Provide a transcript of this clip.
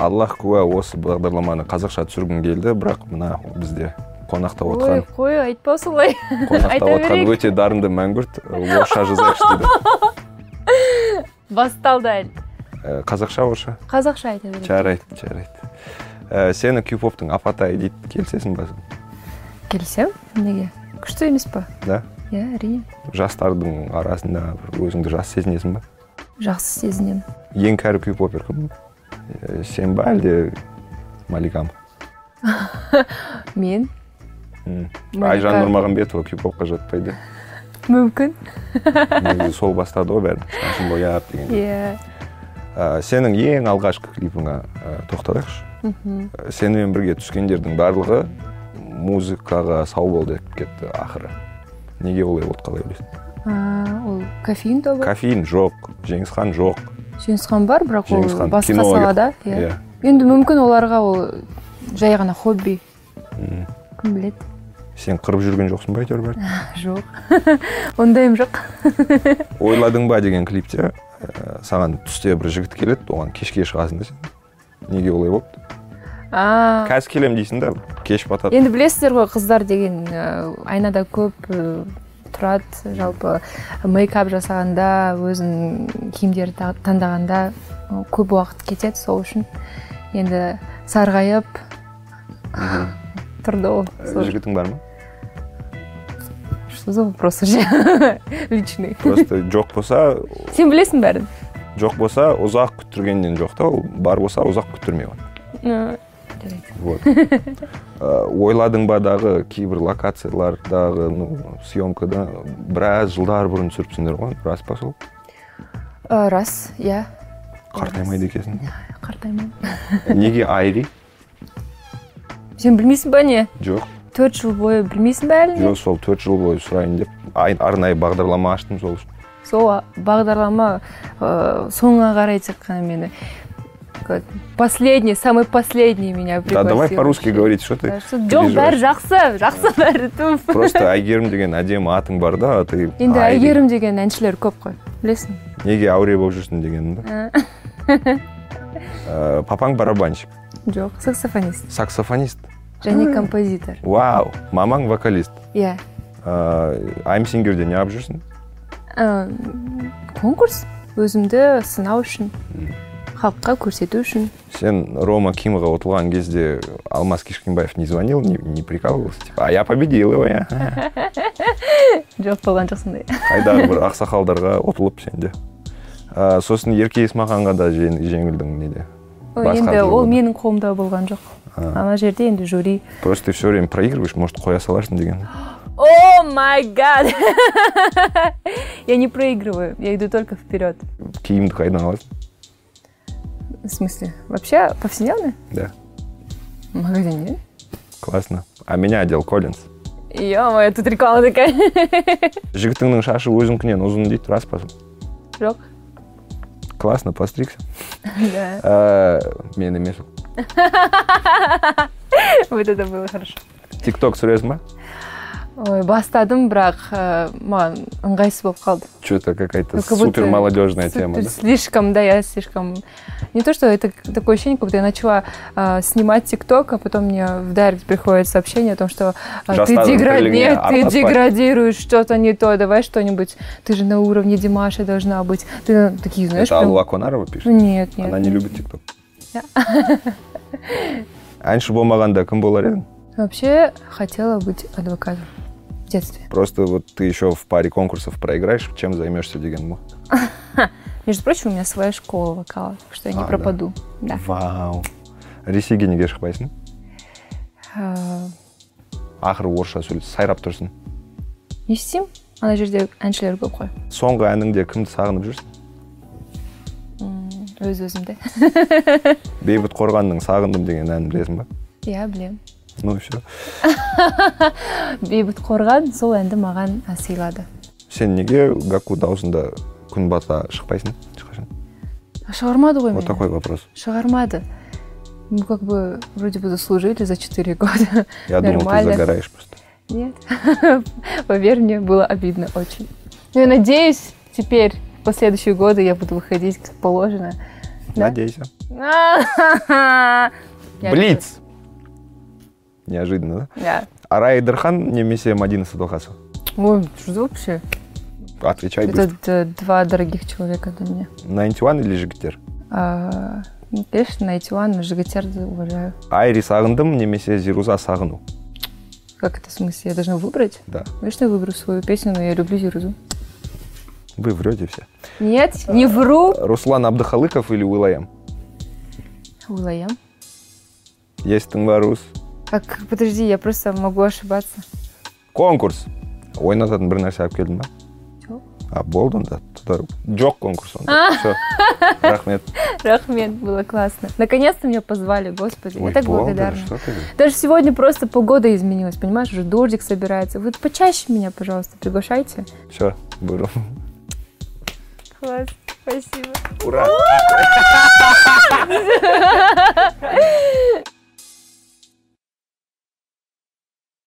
Аллах куә, осы бағдарламаны қазақша түсіргім келді, бірақ мына бізде қонақта отқан. Қой, айтпа солай. Қонақта отқан өте дарынды мәңгүрт, орысша жазайықшы дейді. Басталды әлі. Қазақша орысша? Қазақша айта береді. Жарайды. Сені кей-поптың апатай дейді, келісесің ба? Келісем? Неге? Күшті емес па? Да? Иә, әрине. Жастардың арасында өзіңді жас сезінесің ба? Жақсы сезінем. Ең кәрі кей-попер кім? Сен ба әлде Маликам? Мен? Айжан Нұрмағамбетова кей-попқа жатпайды. Мүмкін. Негізі сол бастады ғой бәрін. Шашын бояп деген. Иә. Сенің ең алғашқы клипіңа тоқталайықшы. Сенімен бірге түскендердің барлығы музыкаға сау болды деп кетті ақыры. Неге олай болды, қалай ойлайсың? Ол кофеин тобы? Кофеин жоқ, Жеңісхан жоқ. Жеңісхан бар, бірақ ол басқа салада. Енді мүмкін оларға ол жай ғана хобби. Кім біледі? Сен қырып жүрген жоқсың ба әйтеуір бәрін? Жоқ. Ондайым жоқ. Ойладың ба деген клипте саған түсте бір жігіт келеді, оған кешке шығасың да сен. Неге олай болды? Қазір келем дейсің да, кеш батады. Енді білесіздер ғой, қыздар деген айнада көп тұрады, жалпы мейкап жасағанда, өзінің киімдерді таңдағанда көп уақыт кетеді, сол үшін. Енді сарғайып тұрды ол. Жігітің бар ма? Что за вопрос уже? Личный. Просто жоқ болса... Сен білесің бәрін? Жоқ болса, ұзақ күттіргеннен жоқ та, бар болса, ұзақ күттірмей ғой. Ойладың ба дағы кейбір локациялардағы съемкада біраз жылдар бұрын түсіріпсіңдер ғой, рас па сол? Рас, иә. Қартаймайды екесің? Қартаймайды. Неге айри? Сен білмейсің ба не? Жоқ. 4 жыл бойы білмейсің бә әлі? Жоқ, сол 4 жыл бойы сұрайын деп, арнайы бағдарлама аштым сол үшін. Сол бағдарлама соңға қарай тек қана мені последний, самый последний меня пригласил. Да, давай по-русски говорить, что ты? Жоқ, бәрі жақсы бәрі туф. Просто Әйгерім деген әдемі атың бар да, ты... Енді Әйгерім деген әншілер көп қой, білесің? Неге әуре болып жүрсің дегенім да? Папаң барабанщик? Жоқ, саксофонист. Саксофонист? Және композитор. Вау, мамаң вокалист? Иә. I'm Singer-де не алып жүрсің? Конкурс, өзімді сынау үшін, халыққа көрсету үшін. Сен Рома Кимға ұтылған кезде Алмаз Кишкенбаев не звонил, не прикалывался? Типа, а я победил его, я. Жоқ, болған жоқ сондай. Қайдағы бір ақсақалдарға ұтылып сенде. Сосын Ерке Есмаханға да жеңілдің неде? Енді ол менің қолымда болған жоқ. Ана жерде енді жюри. Просто ты все время проигрываешь, может, қоя саларсың деген. О май гад! Я не проигрываю, я иду только вперед. Киімді қайдан аласың? В смысле? Вообще повседневно? Да. В магазине. Классно. А меня одел Коллинз. Ё-моё, тут реклама такая. Жігітіңнің шашы өзіңкінен ұзын дейді, рас па? Жоқ. Классно, постригся. Да. Мен емес. Вот это было хорошо. Тикток сүресің ба? Ой, бастадым, бірақ маған ыңғайсыз болып қалды. Что-то какая-то супер молодежная тема, да? Слишком, да, я слишком... Не то, что это такое ощущение, как будто я начала снимать ТикТок, а потом мне в директ приходит сообщение о том, что ты деградируешь, что-то не то, давай что-нибудь. Ты же на уровне Димаша должна быть. Ты такие, знаешь... Это Алла Конарова пишет? Нет. Она не любит ТикТок. Әнші болмағанда кім болар едің? Вообще хотела быть адвокатом в детстве. Просто вот ты еще в паре конкурсов проиграешь, чем займешься деген? Между прочим, у меня своя школа вокала, так что я не пропаду. Да. Вау. Ресейге неге шықпайсың? Ақыры орысша сөйлесің, сайрап тұрсың. Не істеймін? Ана жерде әншілер көп қой. Соңғы әніңде кімді сағынып жүрсің? Өз-өзімді. Бейбіт Қорғанның «Сағындым» деген әнін білесің ба? Иә, білем. Ну, все. Бейбіт Қорған сол әнді маған сыйлады. Сен неге Гаку даусында күн бата шықпайсың? Шығармады ғой мен. Вот такой вопрос. Шығармады. Мы как бы вроде бы заслужили за 4 года. Я думал, ты загораешь просто. Нет. Поверь мне, было обидно очень. Но я надеюсь, теперь, в последующие годы я буду выходить как положено. Надейся. Блиц. Неожиданно, да? Да. Арай Эдерхан немесе Мадина Садухасова? Ой, что вообще? Отвечай быстро. Это два дорогих человека для меня. 91 или Жигитер? Конечно, 91, но Жигитерді уважаю. Айри сағындым немесе Зируза сағыну? Как это в смысле? Я должна выбрать? Да. Конечно, я выберу свою песню, но я люблю Зирузу. Вы врете все. Нет, не вру. Руслан Абдыхалыков или Уилаям? Уилаям. Есть Тыңбарус. Подожди, я просто могу ошибаться. Конкурс. Ойнататын бір нәрсе алып келдің ба? Жоқ. Болды онда. Жоқ конкурс онда. Все. Рахмет. Рахмет, было классно. Наконец-то меня позвали, господи. Ой, я так благодарна. Даже сегодня просто погода изменилась, понимаешь? Уже дождик собирается. Вы почаще меня, пожалуйста, приглашайте. Все, беру. Класс, спасибо. Ура!